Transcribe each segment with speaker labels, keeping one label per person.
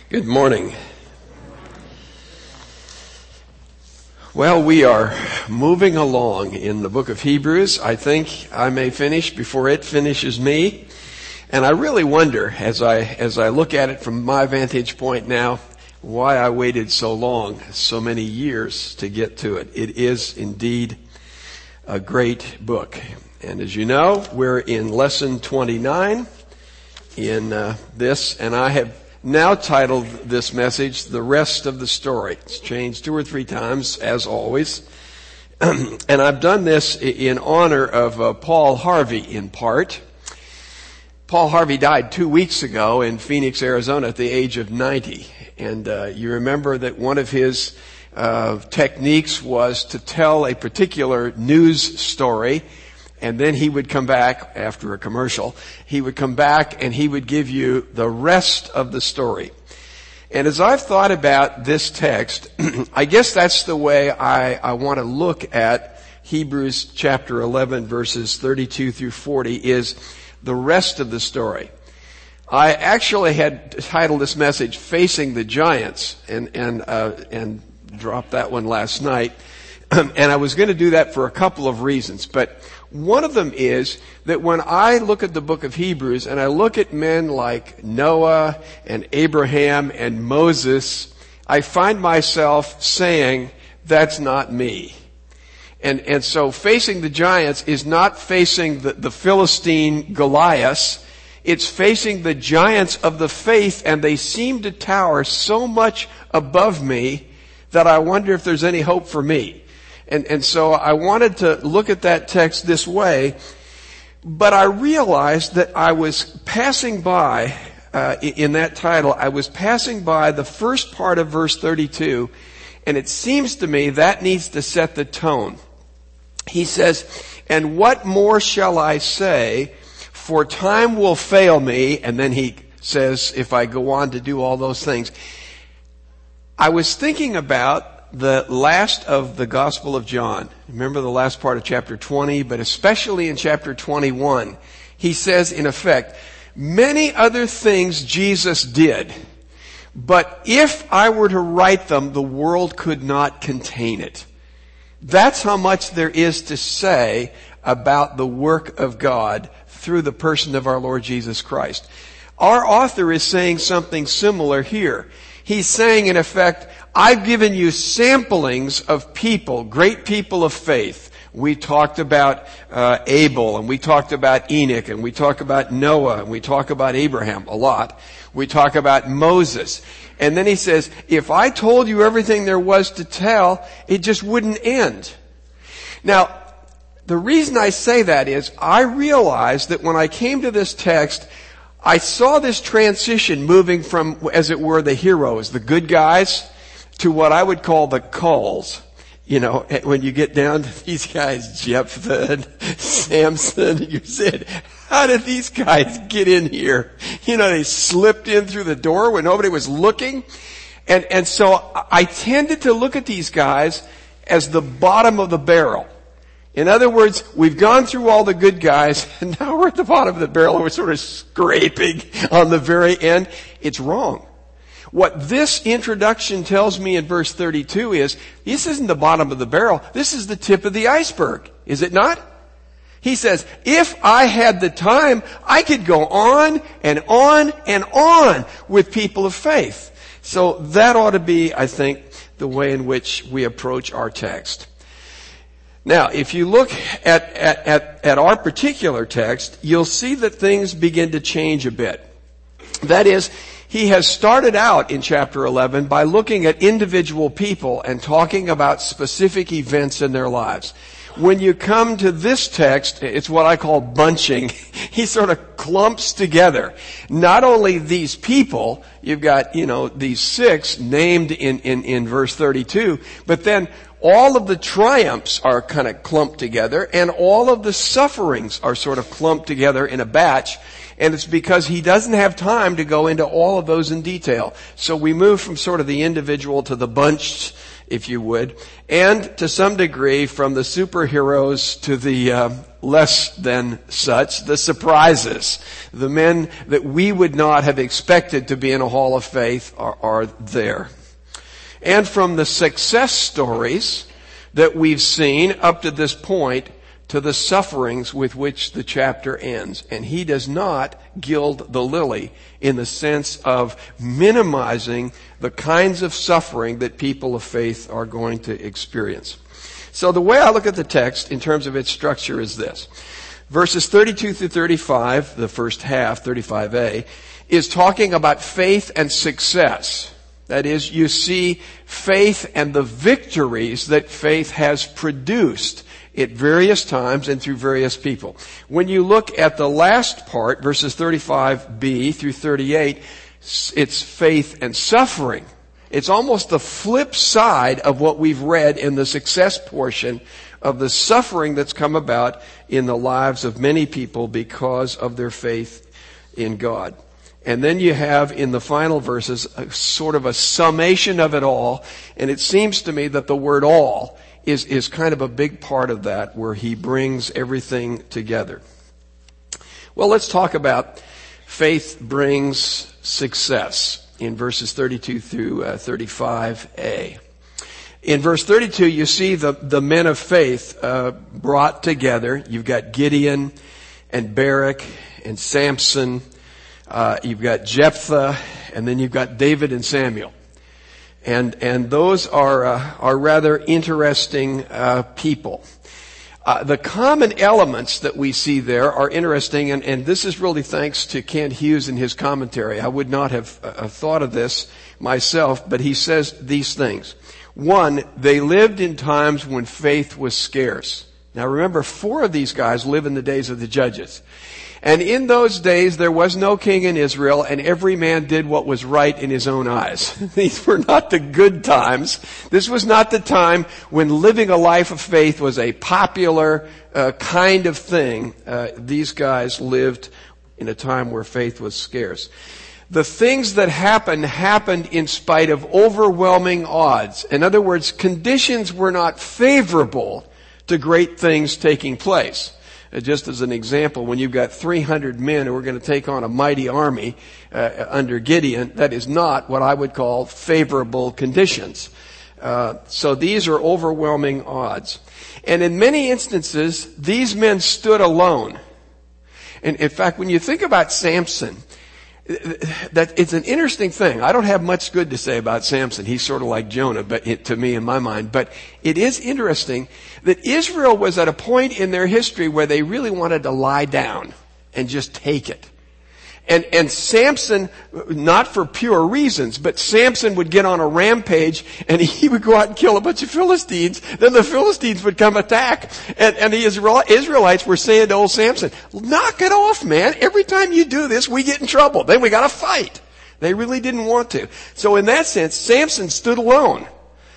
Speaker 1: Good morning. Well, we are moving along in the book of Hebrews. I think I may finish before it finishes me. And I really wonder, as I look at it from my vantage point now, why I waited so long, so many years to get to it. It is indeed a great book. And as you know, we're in lesson 29 in this, and I have now titled this message, The Rest of the Story. It's changed 2 or 3 times, as always. And I've done this in honor of Paul Harvey, in part. Paul Harvey died 2 weeks ago in Phoenix, Arizona, at the age of 90. And you remember that one of his techniques was to tell a particular news story, and then he would come back after a commercial. He would come back and he would give you the rest of the story. And as I've thought about this text, I guess that's the way I want to look at Hebrews chapter 11 verses 32 through 40 is the rest of the story. I actually had titled this message Facing the Giants and dropped that one last night. And I was going to do that for a couple of reasons, but one of them is that when I look at the book of Hebrews and I look at men like Noah and Abraham and Moses, I find myself saying, that's not me. And so facing the giants is not facing the Philistine Goliath. It's facing the giants of the faith, and they seem to tower so much above me that I wonder if there's any hope for me. And so I wanted to look at that text this way, but I realized that I was passing by, in that title, I was passing by the first part of verse 32, and it seems to me that needs to set the tone. He says, "And what more shall I say? For time will fail me." And then he says, if I go on to do all those things. I was thinking about the last of the Gospel of John. Remember the last part of chapter 20, but especially in chapter 21. He says, in effect, many other things Jesus did, but if I were to write them, the world could not contain it. That's how much there is to say about the work of God through the person of our Lord Jesus Christ. Our author is saying something similar here. He's saying, in effect, I've given you samplings of people, great people of faith. We talked about Abel, and we talked about Enoch, and we talk about Noah, and we talk about Abraham a lot. We talk about Moses. And then he says, if I told you everything there was to tell, it just wouldn't end. Now, the reason I say that is I realized that when I came to this text, I saw this transition moving from, as it were, the heroes, the good guys, to what I would call the culls. You know, when you get down to these guys, Jephthah and Samson, you said, how did these guys get in here? You know, they slipped in through the door when nobody was looking. And so I tended to look at these guys as the bottom of the barrel. In other words, we've gone through all the good guys, and now we're at the bottom of the barrel, and we're sort of scraping on the very end. It's wrong. What this introduction tells me in verse 32 is, this isn't the bottom of the barrel, this is the tip of the iceberg. Is it not? He says, if I had the time, I could go on and on and on with people of faith. So that ought to be, I think, the way in which we approach our text. Now, if you look at our particular text, you'll see that things begin to change a bit. That is, he has started out in chapter 11 by looking at individual people and talking about specific events in their lives. When you come to this text, it's what I call bunching. He sort of clumps together not only these people, you've got, these 6 named in verse 32, but then all of the triumphs are kind of clumped together, and all of the sufferings are sort of clumped together in a batch. And it's because he doesn't have time to go into all of those in detail. So we move from sort of the individual to the bunched if you would, and to some degree from the superheroes to the less than such, the surprises. The men that we would not have expected to be in a hall of faith are there. And from the success stories that we've seen up to this point to the sufferings with which the chapter ends. And he does not gild the lily in the sense of minimizing the kinds of suffering that people of faith are going to experience. So the way I look at the text in terms of its structure is this. Verses 32 through 35, the first half, 35a, is talking about faith and success. That is, you see faith and the victories that faith has produced at various times and through various people. When you look at the last part, verses 35b through 38, it's faith and suffering. It's almost the flip side of what we've read in the success portion of the suffering that's come about in the lives of many people because of their faith in God. And then you have in the final verses a sort of a summation of it all. And it seems to me that the word all is kind of a big part of that, where he brings everything together. Well, let's talk about faith brings success in verses 32 through 35a. In verse 32, you see the men of faith brought together. You've got Gideon and Barak and Samson. You've got Jephthah, and then you've got David and Samuel. And those are rather interesting people. The common elements that we see there are interesting, and this is really thanks to Kent Hughes in his commentary. I would not have thought of this myself, but he says these things. One, they lived in times when faith was scarce. Now remember, 4 of these guys live in the days of the judges. And in those days, there was no king in Israel, and every man did what was right in his own eyes. These were not the good times. This was not the time when living a life of faith was a popular kind of thing. These guys lived in a time where faith was scarce. The things that happened in spite of overwhelming odds. In other words, conditions were not favorable to great things taking place. Just as an example, when you've got 300 men who are going to take on a mighty army under Gideon, that is not what I would call favorable conditions. So these are overwhelming odds. And in many instances, these men stood alone. And in fact, when you think about Samson, that it's an interesting thing. I don't have much good to say about Samson. He's sort of like Jonah, but to me in my mind. But it is interesting that Israel was at a point in their history where they really wanted to lie down and just take it. And Samson, not for pure reasons, but Samson would get on a rampage and he would go out and kill a bunch of Philistines. Then the Philistines would come attack. And the Israelites were saying to old Samson, knock it off, man. Every time you do this, we get in trouble. Then we gotta fight. They really didn't want to. So in that sense, Samson stood alone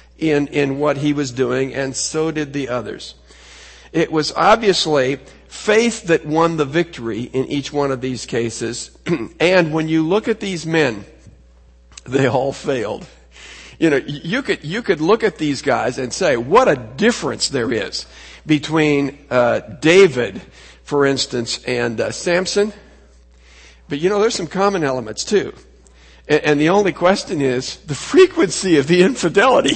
Speaker 1: in what he was doing, and so did the others. It was obviously faith that won the victory in each one of these cases. And when you look at these men, they all failed. You know, you could look at these guys and say, what a difference there is between David, for instance, and Samson. But you know, there's some common elements too. And the only question is the frequency of the infidelity.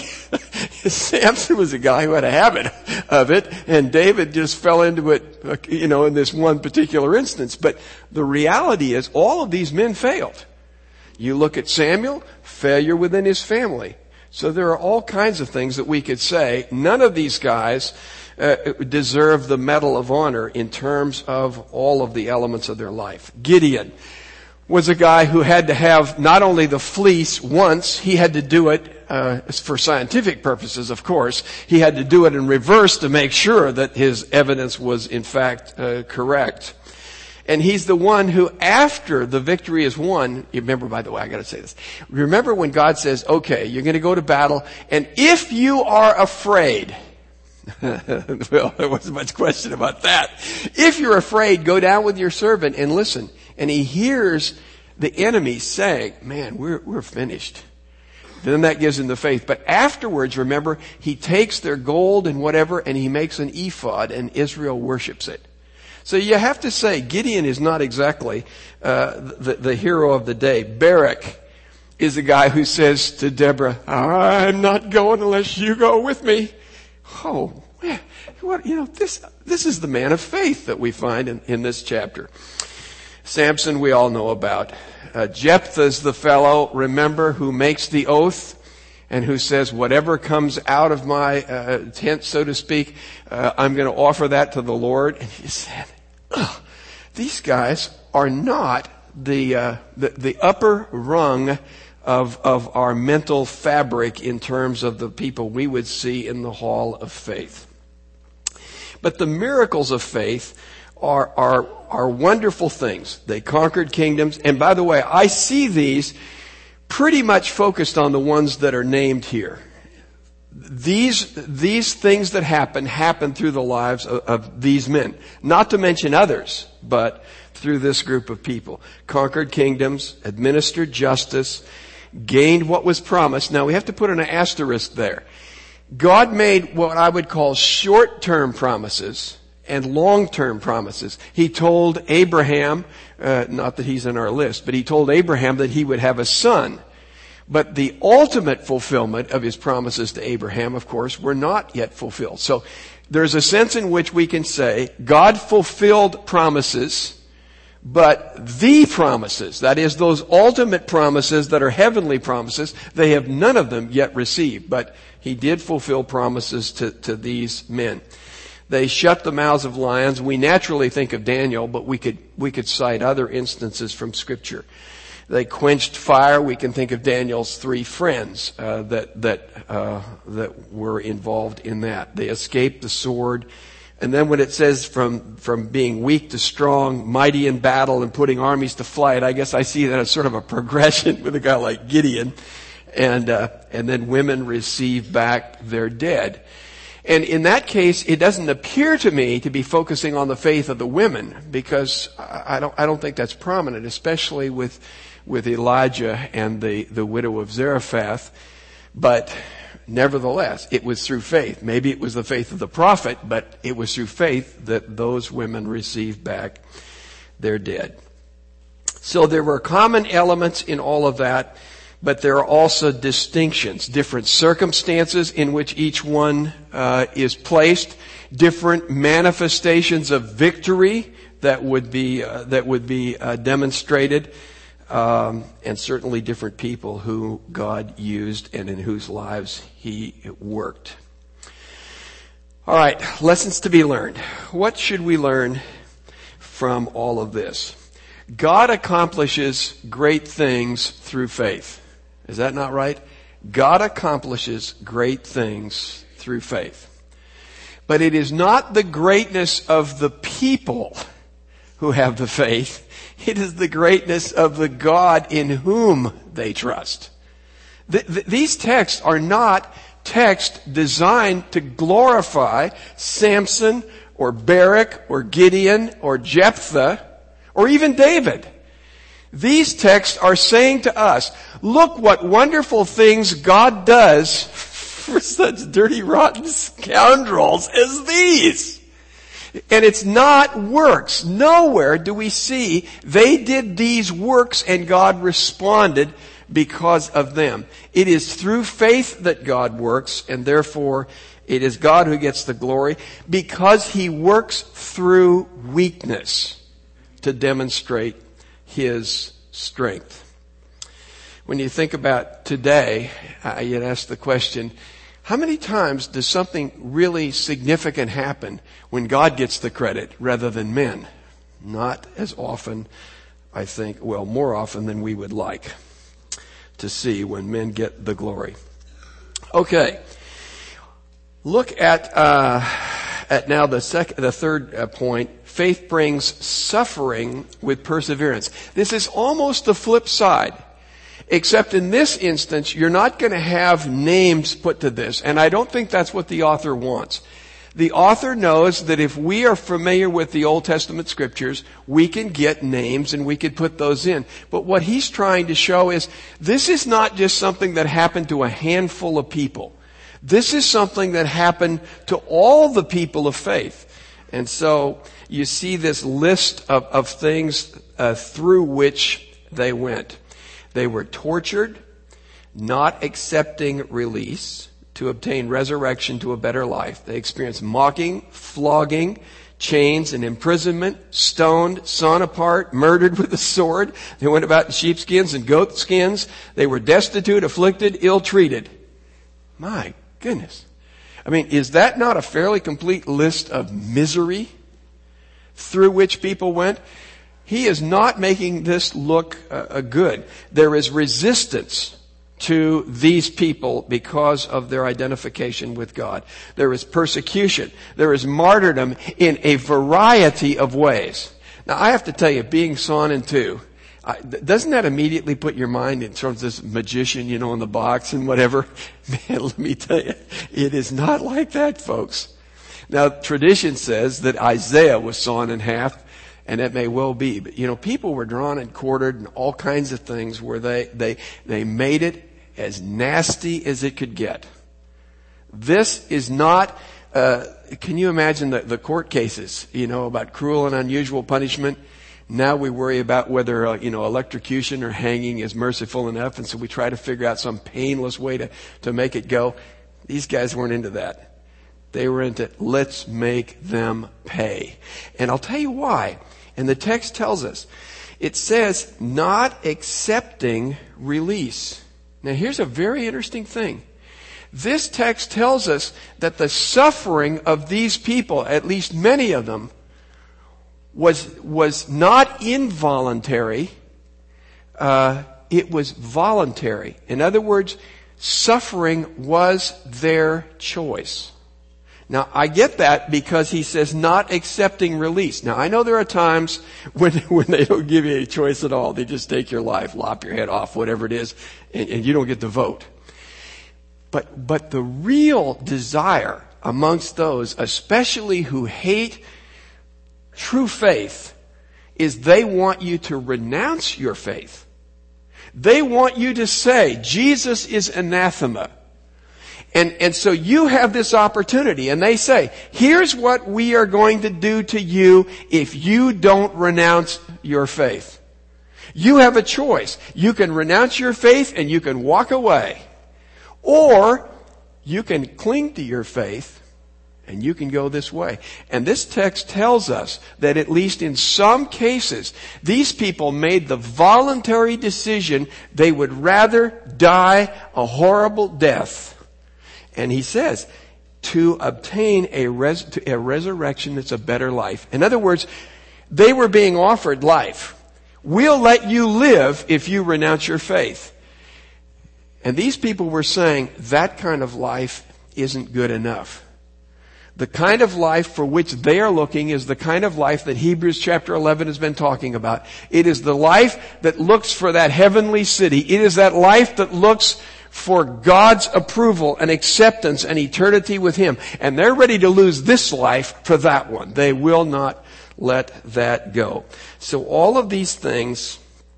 Speaker 1: Samson was a guy who had a habit of it, and David just fell into it, you know, in this one particular instance. But the reality is all of these men failed. You look at Samuel, failure within his family. So there are all kinds of things that we could say. None of these guys deserve the Medal of Honor in terms of all of the elements of their life. Gideon was a guy who had to have not only the fleece once, he had to do it for scientific purposes, of course. He had to do it in reverse to make sure that his evidence was in fact correct. And he's the one who, after the victory is won, you remember, by the way, I got to say this. Remember when God says, okay, you're going to go to battle, and if you are afraid, well, there wasn't much question about that. If you're afraid, go down with your servant and listen. And he hears the enemy saying, man, we're finished. Then that gives him the faith. But afterwards, remember, he takes their gold and whatever, and he makes an ephod, and Israel worships it. So you have to say, Gideon is not exactly the hero of the day. Barak is a guy who says to Deborah, I'm not going unless you go with me. Oh, man. This is the man of faith that we find in this chapter. Samson we all know about. Jephthah's the fellow, remember, who makes the oath and who says, whatever comes out of my tent, so to speak, I'm going to offer that to the Lord. And he said, these guys are not the upper rung of our mental fabric in terms of the people we would see in the hall of faith. But the miracles of faith are wonderful things. They conquered kingdoms. And by the way, I see these pretty much focused on the ones that are named here. These things that happen through the lives of these men. Not to mention others, but through this group of people. Conquered kingdoms, administered justice, gained what was promised. Now we have to put an asterisk there. God made what I would call short-term promises and long-term promises. He told Abraham, not that he's in our list, but he told Abraham that he would have a son. But the ultimate fulfillment of his promises to Abraham, of course, were not yet fulfilled. So there's a sense in which we can say God fulfilled promises, but the promises, that is, those ultimate promises that are heavenly promises, they have none of them yet received. But he did fulfill promises to these men. They shut the mouths of lions. We naturally think of Daniel, but we could cite other instances from Scripture. They quenched fire. We can think of Daniel's 3 friends that were involved in that. They escaped the sword. And then when it says from being weak to strong, mighty in battle, and putting armies to flight, I guess I see that as sort of a progression with a guy like Gideon. And then women receive back their dead. And in that case, it doesn't appear to me to be focusing on the faith of the women, because I don't think that's prominent, especially with Elijah and the widow of Zarephath. But nevertheless, it was through faith. Maybe it was the faith of the prophet, but it was through faith that those women received back their dead. So there were common elements in all of that, but there are also distinctions, different circumstances in which each one is placed, different manifestations of victory that would be demonstrated, and certainly different people who God used and in whose lives He worked. All right, lessons to be learned. What should we learn from all of this? God accomplishes great things through faith. Is that not right? God accomplishes great things through faith. But it is not the greatness of the people who have the faith. It is the greatness of the God in whom they trust. These texts are not texts designed to glorify Samson or Barak or Gideon or Jephthah or even David. These texts are saying to us, look what wonderful things God does for such dirty, rotten scoundrels as these. And it's not works. Nowhere do we see they did these works and God responded because of them. It is through faith that God works, and therefore it is God who gets the glory, because He works through weakness to demonstrate His strength. When you think about today, you'd ask the question, how many times does something really significant happen when God gets the credit rather than men? Not as often, I think, well, more often than we would like to see when men get the glory. Okay. Look at now the third point. Faith brings suffering with perseverance. This is almost the flip side. Except in this instance, you're not going to have names put to this. And I don't think that's what the author wants. The author knows that if we are familiar with the Old Testament scriptures, we can get names and we could put those in. But what he's trying to show is this is not just something that happened to a handful of people. This is something that happened to all the people of faith. And so you see this list of things through which they went. They were tortured, not accepting release to obtain resurrection to a better life. They experienced mocking, flogging, chains and imprisonment, stoned, sawn apart, murdered with a sword. They went about in sheepskins and goat skins. They were destitute, afflicted, ill-treated. My goodness. I mean, is that not a fairly complete list of misery through which people went? He is not making this look good. There is resistance to these people because of their identification with God. There is persecution. There is martyrdom in a variety of ways. Now, I have to tell you, being sawn in two, doesn't that immediately put your mind in terms of this magician, in the box and whatever? Man, let me tell you, it is not like that, folks. Now, tradition says that Isaiah was sawn in half, and it may well be. But, people were drawn and quartered and all kinds of things where they made it as nasty as it could get. This is not, can you imagine the court cases, about cruel and unusual punishment? Now we worry about whether, electrocution or hanging is merciful enough, and so we try to figure out some painless way to make it go. These guys weren't into that. They were into, let's make them pay. And I'll tell you why. And the text tells us. It says, not accepting release. Now here's a very interesting thing. This text tells us that the suffering of these people, at least many of them, was not involuntary. It was voluntary. In other words, suffering was their choice. Now, I get that because he says not accepting release. Now, I know there are times when they don't give you a choice at all. They just take your life, lop your head off, whatever it is, and you don't get to vote. But the real desire amongst those, especially who hate true faith, is they want you to renounce your faith. They want you to say, Jesus is anathema. And so you have this opportunity, and they say, here's what we are going to do to you if you don't renounce your faith. You have a choice. You can renounce your faith and you can walk away. Or you can cling to your faith and you can go this way. And this text tells us that at least in some cases, these people made the voluntary decision they would rather die a horrible death. And he says, to obtain a resurrection that's a better life. In other words, they were being offered life. We'll let you live if you renounce your faith. And these people were saying, that kind of life isn't good enough. The kind of life for which they are looking is the kind of life that Hebrews chapter 11 has been talking about. It is the life that looks for that heavenly city. It is that life that looks for God's approval and acceptance and eternity with Him. And they're ready to lose this life for that one. They will not let that go. So all of these things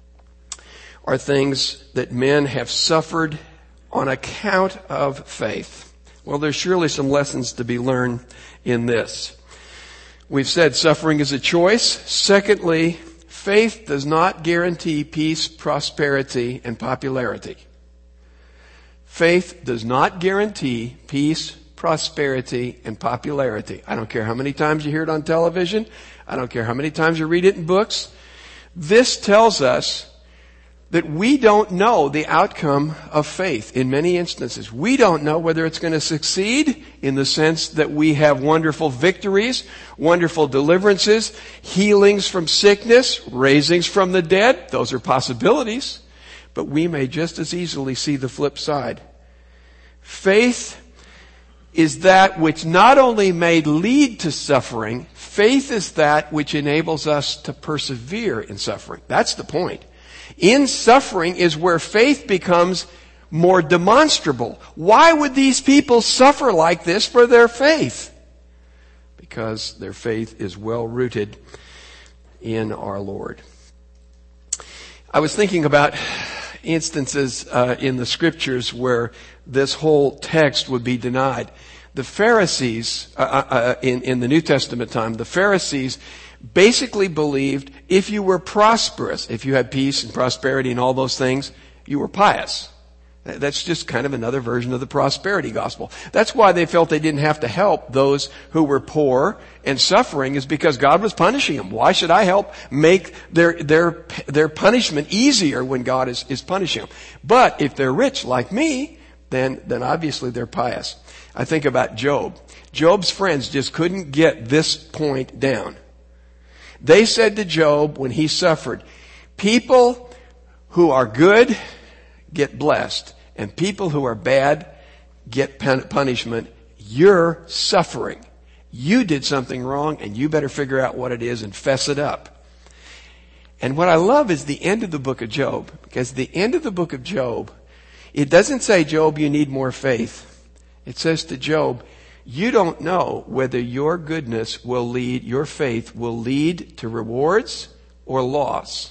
Speaker 1: are things that men have suffered on account of faith. Well, there's surely some lessons to be learned in this. We've said suffering is a choice. Secondly, faith does not guarantee peace, prosperity, and popularity. Faith does not guarantee peace, prosperity, and popularity. I don't care how many times you hear it on television. I don't care how many times you read it in books. This tells us that we don't know the outcome of faith in many instances. We don't know whether it's going to succeed in the sense that we have wonderful victories, wonderful deliverances, healings from sickness, raisings from the dead. Those are possibilities. But we may just as easily see the flip side. Faith is that which not only may lead to suffering, faith is that which enables us to persevere in suffering. That's the point. In suffering is where faith becomes more demonstrable. Why would these people suffer like this for their faith? because their faith is well rooted in our Lord. I was thinking about instances in the scriptures where this whole text would be denied. The Pharisees, in the New Testament time, the Pharisees basically believed if you were prosperous, if you had peace and prosperity and all those things, you were pious. That's just kind of another version of the prosperity gospel. That's why they felt they didn't have to help those who were poor and suffering, is because God was punishing them. Why should I help make their punishment easier when God is punishing them? But if they're rich like me, then obviously they're pious. I think about Job. Job's friends just couldn't get this point down. They said to Job when he suffered, people who are good get blessed, and people who are bad get punishment. You're suffering. You did something wrong, and you better figure out what it is and fess it up. And what I love is the end of the book of Job, because the end of the book of Job, it doesn't say, Job, you need more faith. It says to Job, you don't know whether your goodness will lead, your faith will lead to rewards or loss.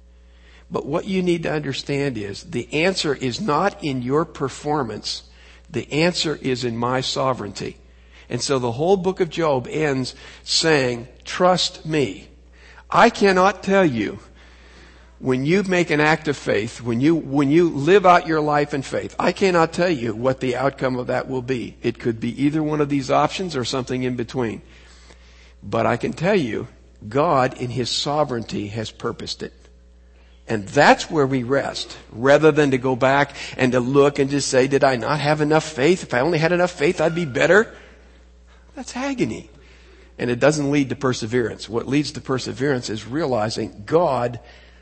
Speaker 1: But what you need to understand is the answer is not in your performance. The answer is in my sovereignty. And so the whole book of Job ends saying, trust me. I cannot tell you when you make an act of faith, when you live out your life in faith, I cannot tell you what the outcome of that will be. It could be either one of these options or something in between. But I can tell you, God in His sovereignty has purposed it. And that's where we rest, rather than to go back and to look and just say, did I not have enough faith? If I only had enough faith, I'd be better. That's agony. And it doesn't lead to perseverance. What leads to perseverance is realizing God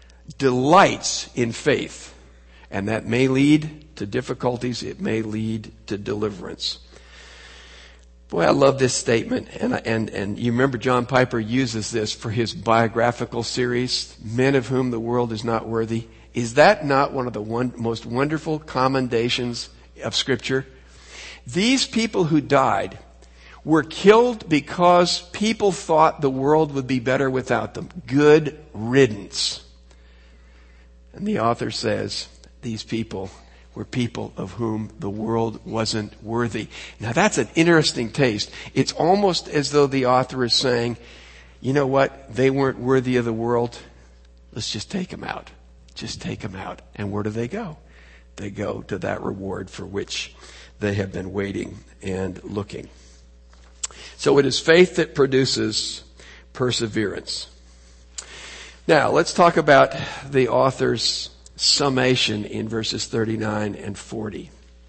Speaker 1: delights in faith. And that may lead to difficulties. It may lead to deliverance. Boy, I love this statement. And you remember John Piper uses this for his biographical series, Men of Whom the World is Not Worthy. Is that not one of the most wonderful commendations of Scripture? These people who died were killed because people thought the world would be better without them. Good riddance. And the author says, these people were people of whom the world wasn't worthy. Now that's an interesting taste. It's almost as though the author is saying, you know what? They weren't worthy of the world. Let's just take them out. Just take them out. And where do they go? They go to that reward for which they have been waiting and looking. So it is faith that produces perseverance. Now let's talk about the author's summation in verses 39 and 40.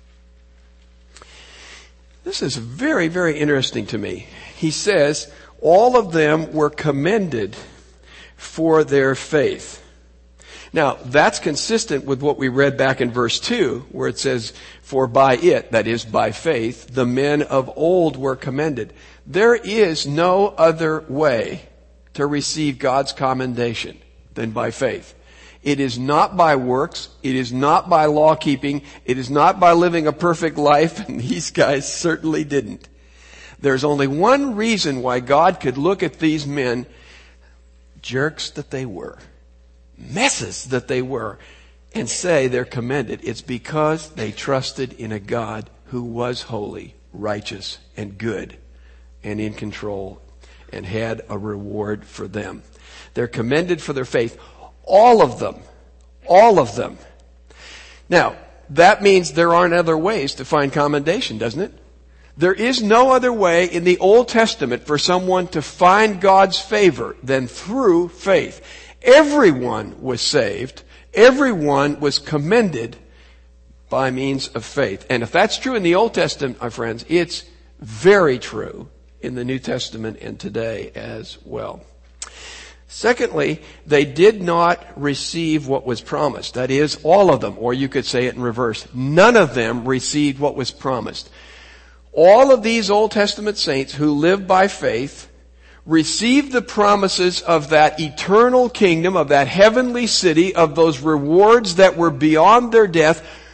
Speaker 1: This is very, very interesting to me. He says, all of them were commended for their faith. Now, that's consistent with what we read back in verse 2, where it says, for by it, that is by faith, the men of old were commended. There is no other way to receive God's commendation than by faith. It is not by works. It is not by law keeping. It is not by living a perfect life. And these guys certainly didn't. There's only one reason why God could look at these men, jerks that they were, messes that they were, and say they're commended. It's because they trusted in a God who was holy, righteous, and good, and in control, and had a reward for them. They're commended for their faith. All of them. All of them. Now, that means there aren't other ways to find commendation, doesn't it? There is no other way in the Old Testament for someone to find God's favor than through faith. Everyone was saved. Everyone was commended by means of faith. And if that's true in the Old Testament, my friends, it's very true in the New Testament and today as well. Secondly, they did not receive what was promised. That is, all of them, or you could say it in reverse. None of them received what was promised. All of these Old Testament saints who lived by faith received the promises of that eternal kingdom, of that heavenly city, of those rewards that were beyond their death,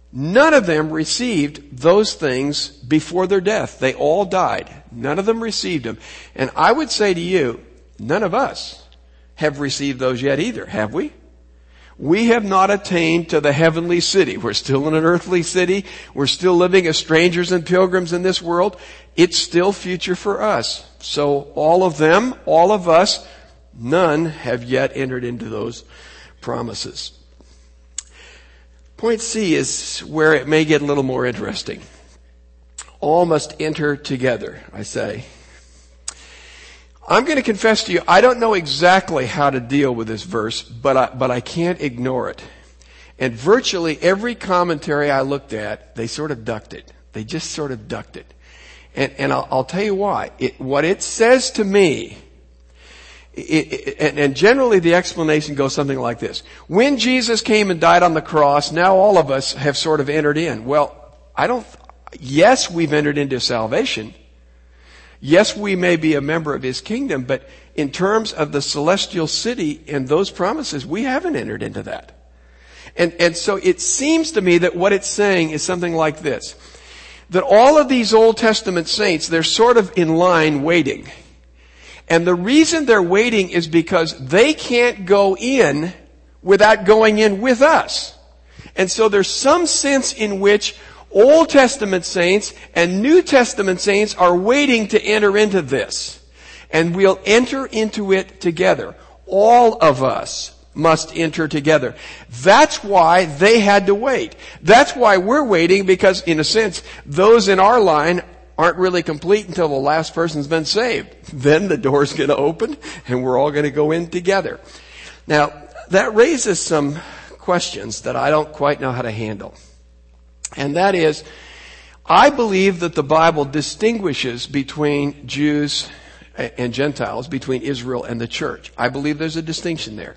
Speaker 1: None of them received those things before their death. They all died. None of them received them. And I would say to you, none of us have received those yet either, have we? We have not attained to the heavenly city. We're still in an earthly city. We're still living as strangers and pilgrims in this world. It's still future for us. So all of them, all of us, none have yet entered into those promises. Point C is where it may get a little more interesting. All must enter together, I say. I'm going to confess to you, I don't know exactly how to deal with this verse, but I can't ignore it. And virtually every commentary I looked at, they sort of ducked it. They just sort of ducked it. And I'll tell you why. What it says to me, and generally the explanation goes something like this. When Jesus came and died on the cross, now all of us have sort of entered in. Well, yes, we've entered into salvation. Yes, we may be a member of His kingdom, but in terms of the celestial city and those promises, we haven't entered into that. And so it seems to me that what it's saying is something like this. That all of these Old Testament saints, they're sort of in line waiting. And the reason they're waiting is because they can't go in without going in with us. And so there's some sense in which Old Testament saints and New Testament saints are waiting to enter into this. And we'll enter into it together. All of us must enter together. That's why they had to wait. That's why we're waiting, because in a sense, those in our line aren't really complete until the last person's been saved. Then the door's going to open and we're all going to go in together. Now, that raises some questions that I don't quite know how to handle. And that is, I believe that the Bible distinguishes between Jews and Gentiles, between Israel and the church. I believe there's a distinction there.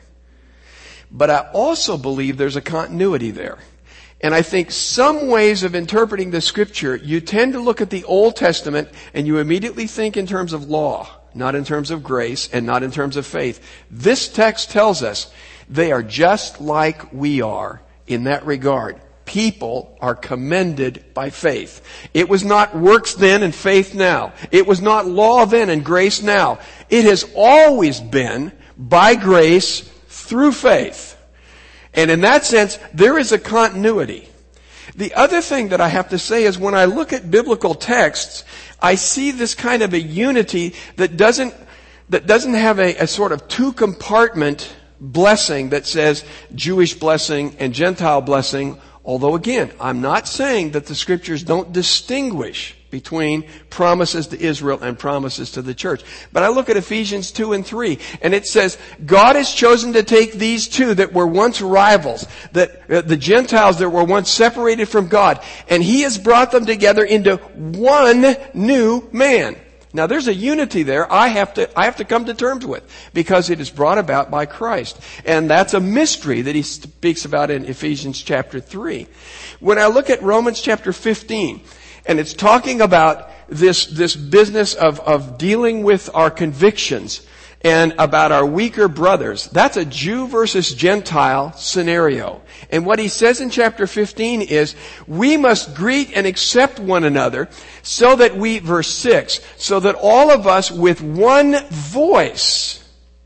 Speaker 1: But I also believe there's a continuity there. And I think some ways of interpreting the Scripture, you tend to look at the Old Testament and you immediately think in terms of law, not in terms of grace and not in terms of faith. This text tells us they are just like we are in that regard. People are commended by faith. It was not works then and faith now. It was not law then and grace now. It has always been by grace through faith. And in that sense, there is a continuity. The other thing that I have to say is when I look at biblical texts, I see this kind of a unity that doesn't have a sort of two-compartment blessing that says Jewish blessing and Gentile blessing. Although again, I'm not saying that the Scriptures don't distinguish between promises to Israel and promises to the church. But I look at Ephesians 2 and 3, and it says, God has chosen to take these two that were once rivals, that the Gentiles that were once separated from God, and He has brought them together into one new man. Now there's a unity there I have to come to terms with, because it is brought about by Christ. And that's a mystery that he speaks about in Ephesians chapter 3. When I look at Romans chapter 15, and it's talking about this business of dealing with our convictions and about our weaker brothers, that's a Jew versus Gentile scenario. And what he says in chapter 15 is, we must greet and accept one another so that verse 6, so that all of us with one voice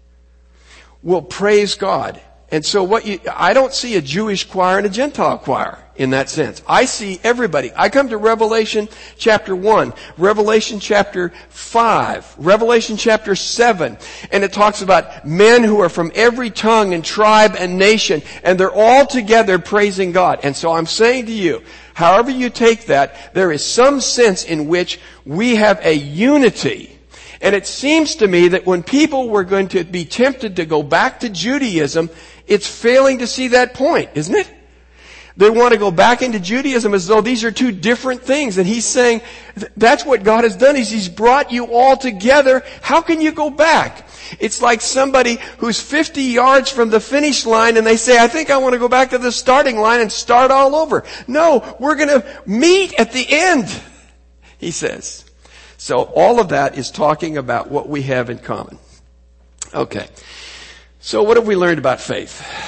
Speaker 1: will praise God. And so I don't see a Jewish choir and a Gentile choir in that sense. I see everybody. I come to Revelation chapter 1, Revelation chapter 5, Revelation chapter 7, and it talks about men who are from every tongue and tribe and nation, and they're all together praising God. And so I'm saying to you, however you take that, there is some sense in which we have a unity. And it seems to me that when people were going to be tempted to go back to Judaism, it's failing to see that point, isn't it? They want to go back into Judaism as though these are two different things. And he's saying, that's what God has done, is He's brought you all together. How can you go back? It's like somebody who's 50 yards from the finish line and they say, I think I want to go back to the starting line and start all over. No, we're going to meet at the end, he says. So all of that is talking about what we have in common. Okay. So what have we learned about faith?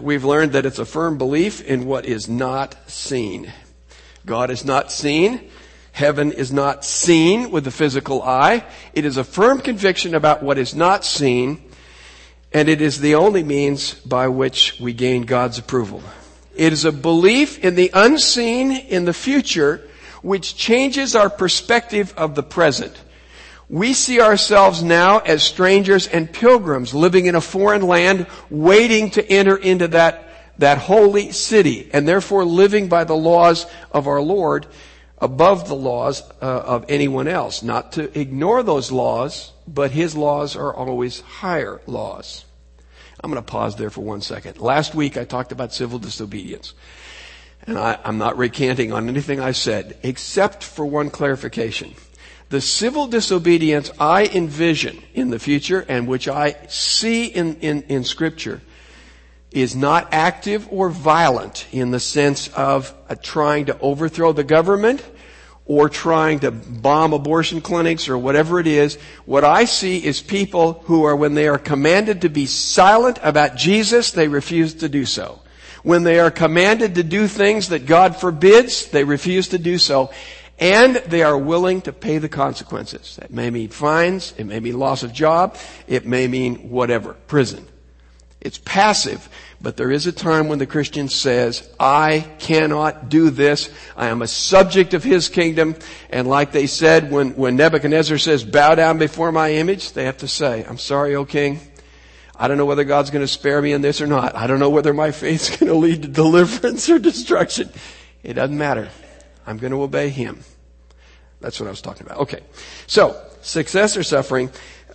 Speaker 1: we've learned that it's a firm belief in what is not seen. God is not seen. Heaven is not seen with the physical eye. It is a firm conviction about what is not seen, and it is the only means by which we gain God's approval. It is a belief in the unseen in the future, which changes our perspective of the present. We see ourselves now as strangers and pilgrims living in a foreign land, waiting to enter into that holy city, and therefore living by the laws of our Lord above the laws of anyone else. Not to ignore those laws, but His laws are always higher laws. I'm going to pause there for 1 second. Last week I talked about civil disobedience. And I'm not recanting on anything I said, except for one clarification. The civil disobedience I envision in the future, and which I see in Scripture, is not active or violent in the sense of trying to overthrow the government or trying to bomb abortion clinics or whatever it is. What I see is people who are, when they are commanded to be silent about Jesus, they refuse to do so. When they are commanded to do things that God forbids, they refuse to do so. And they are willing to pay the consequences. That may mean fines, it may mean loss of job, it may mean whatever, prison. It's passive, but there is a time when the Christian says, I cannot do this. I am a subject of His kingdom. And like they said, when Nebuchadnezzar says, bow down before my image, they have to say, I'm sorry, O king. I don't know whether God's going to spare me in this or not. I don't know whether my faith's going to lead to deliverance or destruction. It doesn't matter. I'm going to obey Him. That's what I was talking about. Okay. So, success or suffering.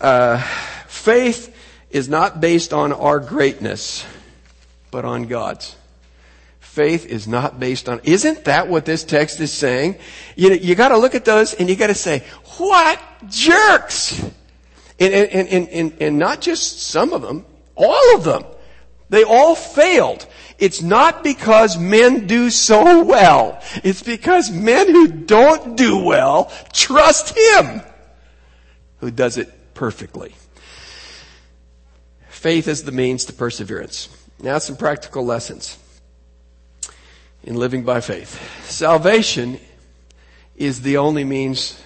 Speaker 1: Faith is not based on our greatness, but on God's. Faith is not based on... Isn't that what this text is saying? You got to look at those and you got to say, what jerks! And not just some of them, all of them. They all failed. It's not because men do so well. It's because men who don't do well trust Him, who does it perfectly. Faith is the means to perseverance. Now some practical lessons in living by faith. Salvation is the only means,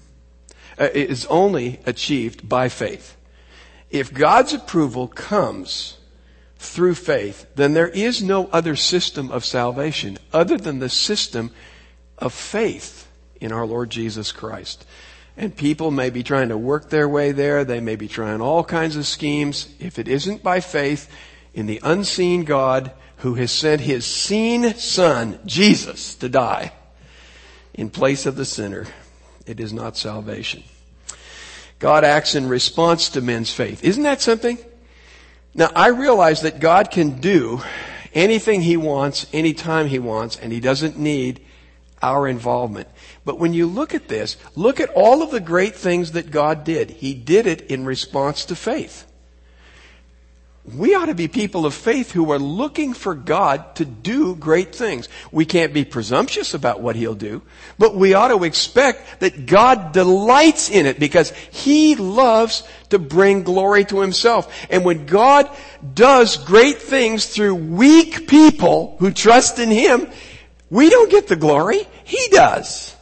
Speaker 1: is only achieved by faith. If God's approval comes through faith, then there is no other system of salvation other than the system of faith in our Lord Jesus Christ. And people may be trying to work their way there. They may be trying all kinds of schemes. If it isn't by faith in the unseen God who has sent His seen Son, Jesus, to die in place of the sinner, it is not salvation. God acts in response to men's faith. Isn't that something? Now, I realize that God can do anything He wants, anytime He wants, and He doesn't need our involvement. But when you look at this, look at all of the great things that God did. He did it in response to faith. We ought to be people of faith who are looking for God to do great things. We can't be presumptuous about what He'll do, but we ought to expect that God delights in it because He loves to bring glory to Himself. And when God does great things through weak people who trust in Him, we don't get the glory. He does.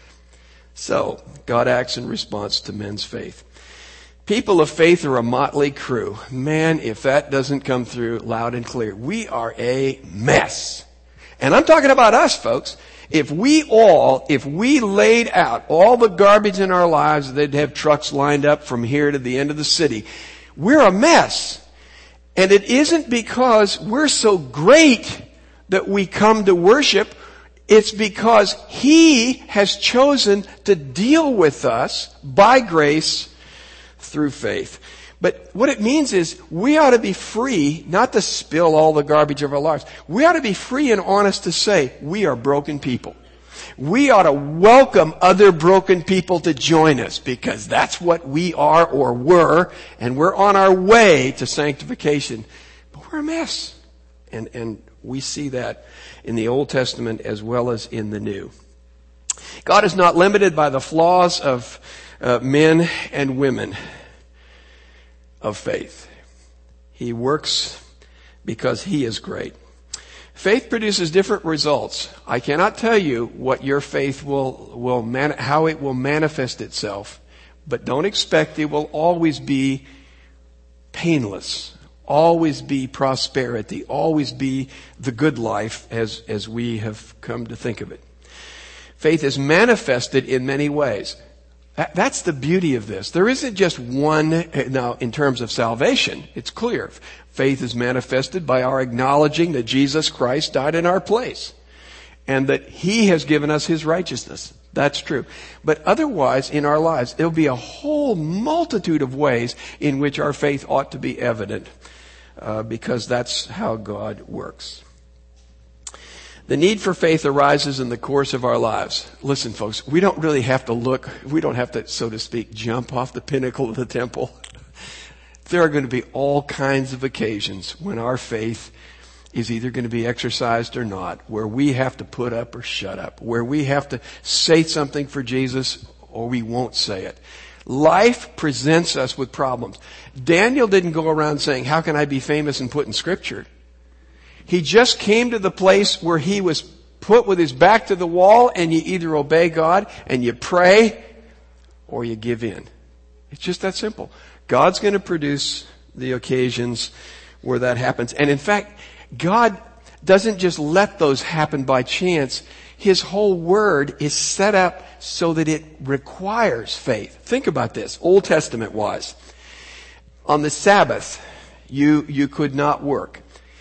Speaker 1: So, God acts in response to men's faith. People of faith are a motley crew. Man, if that doesn't come through loud and clear, we are a mess. And I'm talking about us, folks. If we laid out all the garbage in our lives, they'd have trucks lined up from here to the end of the city. We're a mess. And it isn't because we're so great that we come to worship. It's because He has chosen to deal with us by grace through faith. But what it means is we ought to be free not to spill all the garbage of our lives. We ought to be free and honest to say we are broken people. We ought to welcome other broken people to join us because that's what we are or were, and we're on our way to sanctification. But we're a mess. And we see that in the Old Testament as well as in the New. God is not limited by the flaws of men and women of faith. He works because he is great. Faith produces different results. I cannot tell you what your faith how it will manifest itself, but don't expect it will always be painless, always be prosperity, always be the good life as we have come to think of it. Faith is manifested in many ways. That's the beauty of this. There isn't just one. Now, in terms of salvation, it's clear. Faith is manifested by our acknowledging that Jesus Christ died in our place and that he has given us his righteousness. That's true. But otherwise, in our lives, there'll be a whole multitude of ways in which our faith ought to be evident, because that's how God works. The need for faith arises in the course of our lives. Listen, folks, we don't really have to we don't have to, so to speak, jump off the pinnacle of the temple. There are going to be all kinds of occasions when our faith is either going to be exercised or not, where we have to put up or shut up, where we have to say something for Jesus or we won't say it. Life presents us with problems. Daniel didn't go around saying, how can I be famous and put in Scripture? He just came to the place where he was put with his back to the wall, and you either obey God and you pray or you give in. It's just that simple. God's going to produce the occasions where that happens. And in fact, God doesn't just let those happen by chance. His whole word is set up so that it requires faith. Think about this, Old Testament wise. On the Sabbath, you could not work.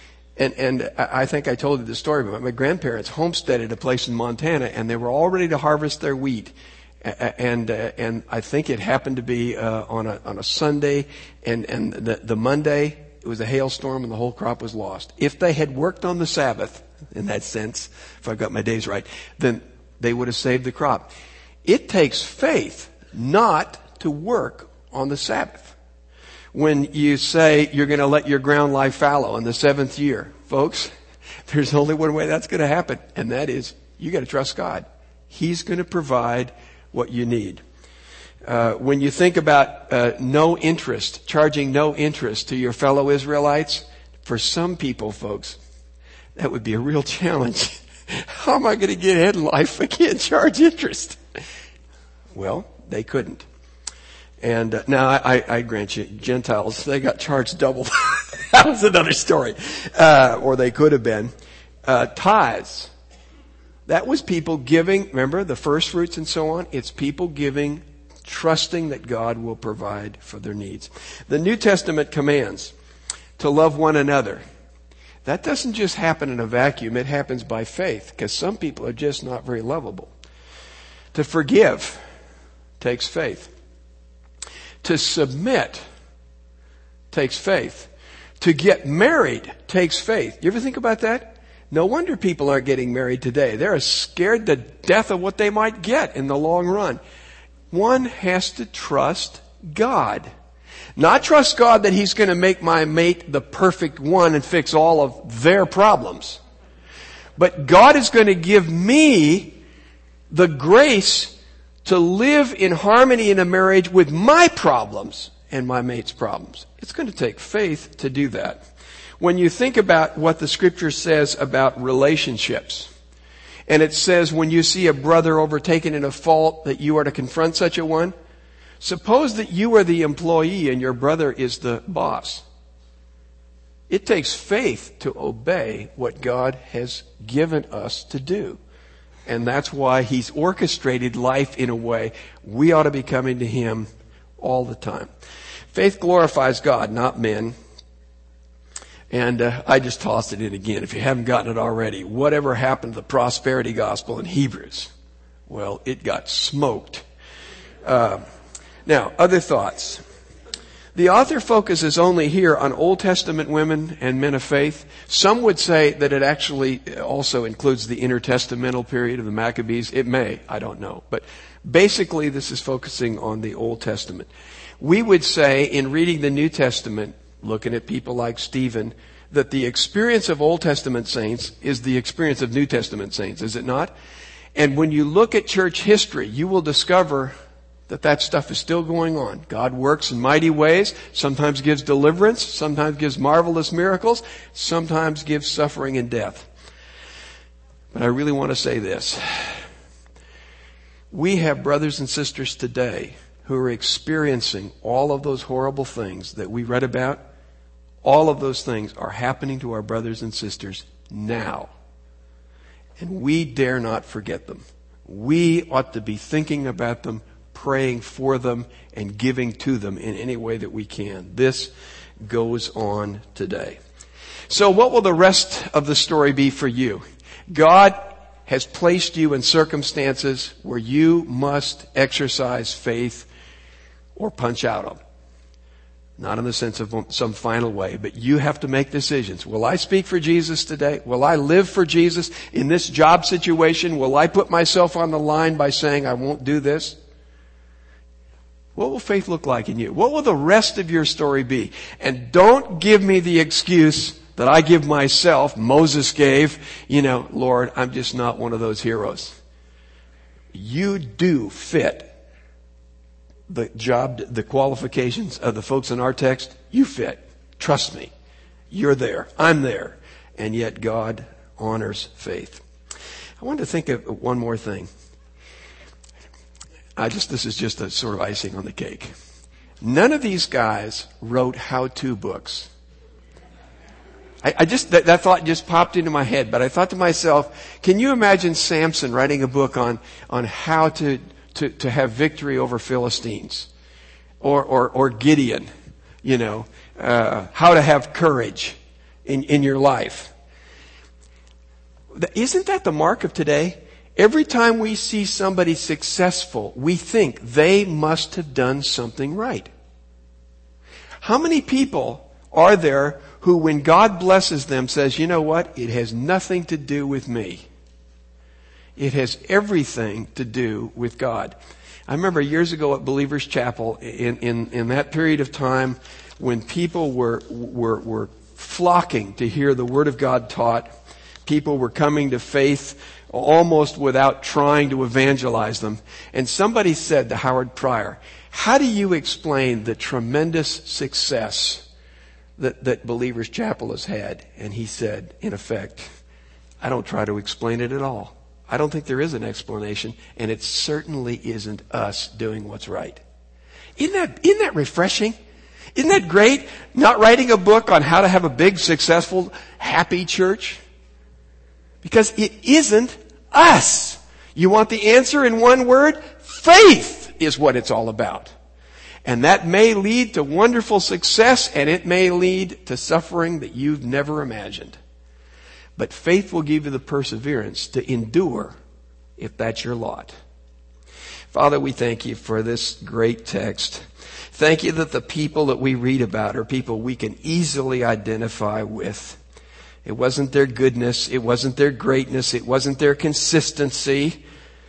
Speaker 1: And I think I told you the story, but my grandparents homesteaded a place in Montana, and they were all ready to harvest their wheat. And I think it happened to be on a Sunday, and the Monday it was a hailstorm, and the whole crop was lost. If they had worked on the Sabbath, in that sense, if I got my days right, then they would have saved the crop. It takes faith not to work on the Sabbath. When you say you're going to let your ground lie fallow in the 7th year, folks, there's only one way that's going to happen, and that is you got to trust God. He's going to provide what you need. When you think about no interest, charging no interest to your fellow Israelites, for some people, folks, that would be a real challenge. How am I going to get ahead in life if I can't charge interest? Well, they couldn't. And now I grant you, Gentiles, they got charged double. That was another story. Or they could have been. Tithes. That was people giving, remember, the first fruits and so on. It's people giving, trusting that God will provide for their needs. The New Testament commands to love one another. That doesn't just happen in a vacuum. It happens by faith, because some people are just not very lovable. To forgive takes faith. To submit takes faith. To get married takes faith. You ever think about that? No wonder people aren't getting married today. They're scared to death of what they might get in the long run. One has to trust God. Not trust God that He's going to make my mate the perfect one and fix all of their problems. But God is going to give me the grace to live in harmony in a marriage with my problems and my mate's problems. It's going to take faith to do that. When you think about what the Scripture says about relationships, and it says when you see a brother overtaken in a fault that you are to confront such a one, suppose that you are the employee and your brother is the boss. It takes faith to obey what God has given us to do. And that's why He's orchestrated life in a way we ought to be coming to Him all the time. Faith glorifies God, not men. And I just tossed it in again. If you haven't gotten it already, whatever happened to the prosperity gospel in Hebrews? Well, it got smoked. Now, other thoughts. The author focuses only here on Old Testament women and men of faith. Some would say that it actually also includes the intertestamental period of the Maccabees. It may, I don't know. But basically this is focusing on the Old Testament. We would say in reading the New Testament, looking at people like Stephen, that the experience of Old Testament saints is the experience of New Testament saints, is it not? And when you look at church history, you will discover that stuff is still going on. God works in mighty ways, sometimes gives deliverance, sometimes gives marvelous miracles, sometimes gives suffering and death. But I really want to say this. We have brothers and sisters today who are experiencing all of those horrible things that we read about. All of those things are happening to our brothers and sisters now. And we dare not forget them. We ought to be thinking about them, praying for them, and giving to them in any way that we can. This goes on today. So what will the rest of the story be for you? God has placed you in circumstances where you must exercise faith or punch out of. Not in the sense of some final way, but you have to make decisions. Will I speak for Jesus today? Will I live for Jesus in this job situation? Will I put myself on the line by saying I won't do this? What will faith look like in you? What will the rest of your story be? And don't give me the excuse that I give myself, Moses gave, Lord, I'm just not one of those heroes. You do fit the job, the qualifications of the folks in our text. You fit. Trust me. You're there. I'm there. And yet God honors faith. I want to think of one more thing. This is just a sort of icing on the cake. None of these guys wrote how-to books. That thought just popped into my head, but I thought to myself, can you imagine Samson writing a book on how to have victory over Philistines? Or Gideon, how to have courage in your life. Isn't that the mark of today? Every time we see somebody successful, we think they must have done something right. How many people are there who, when God blesses them, says, you know what? It has nothing to do with me. It has everything to do with God. I remember years ago at Believers Chapel, in that period of time when people were flocking to hear the Word of God taught, people were coming to faith almost without trying to evangelize them. And somebody said to Howard Pryor, how do you explain the tremendous success that Believers Chapel has had? And he said, in effect, I don't try to explain it at all. I don't think there is an explanation, and it certainly isn't us doing what's right. Isn't that refreshing? Isn't that great? Not writing a book on how to have a big, successful, happy church? Because it isn't us. You want the answer in one word? Faith is what it's all about. And that may lead to wonderful success, and it may lead to suffering that you've never imagined. But faith will give you the perseverance to endure if that's your lot. Father, we thank you for this great text. Thank you that the people that we read about are people we can easily identify with. It wasn't their goodness. It wasn't their greatness. It wasn't their consistency.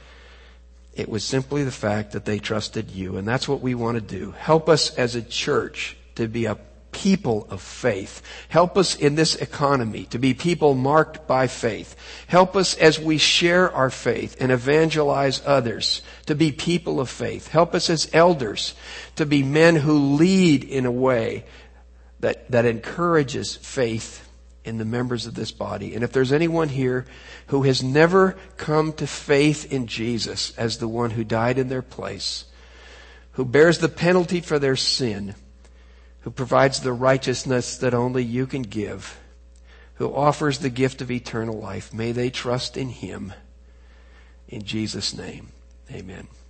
Speaker 1: It was simply the fact that they trusted you. And that's what we want to do. Help us as a church to be a people of faith. Help us in this economy to be people marked by faith. Help us as we share our faith and evangelize others to be people of faith. Help us as elders to be men who lead in a way that encourages faith in the members of this body. And if there's anyone here who has never come to faith in Jesus as the one who died in their place, who bears the penalty for their sin, who provides the righteousness that only you can give, who offers the gift of eternal life, may they trust in Him. In Jesus' name, amen.